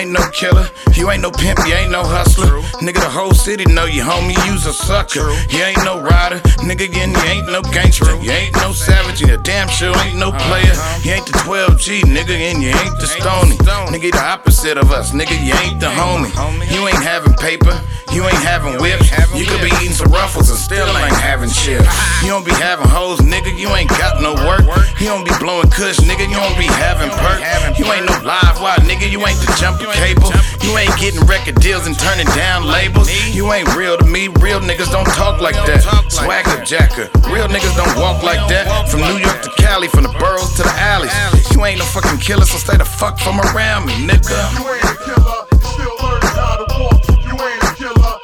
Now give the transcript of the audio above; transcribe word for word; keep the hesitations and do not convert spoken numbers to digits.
ain't no killer, you ain't no pimp, you ain't no hustler. Nigga, the whole city know you, homie, you's a sucker. You ain't no rider, nigga, again, you ain't no gangster. You ain't no savage, you damn sure ain't no player. You ain't the twelve G, nigga, and you ain't the stony. Nigga, the opposite of us, nigga, you ain't the homie. You ain't having paper, you ain't having whips. You could be eating some ruffles and still ain't having chips. You don't be having hoes, nigga, you ain't got no work. You don't be blowing kush, nigga, you don't be having perk. You ain't no live wire, nigga, you ain't the jumper cable. You ain't getting record deals and turning down labels. You ain't real to me, real niggas don't talk like that. Swagger jacker, real niggas don't walk like that. From New York to Cali, from the boroughs to the alleys. You ain't no fucking killer, so stay the fuck from around me, nigga.